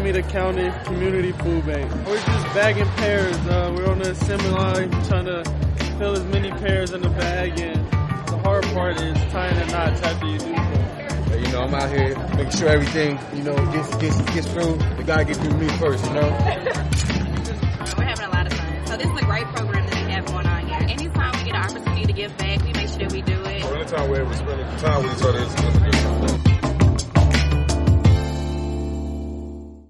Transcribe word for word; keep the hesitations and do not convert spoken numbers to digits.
Alameda County Community Food Bank. We're just bagging pears. Uh, we're on the assembly line trying to fill as many pears in the bag, and the hard part is tying the knots after you do so. You know, I'm out here making sure everything, you know, gets gets gets through. They gotta get through me first, you know. We're having a lot of fun. So this is a great program that they have going on here. Anytime we get an opportunity to give back, we make sure that we do it. Well, anytime we're able to spend time with each other, it's a good time.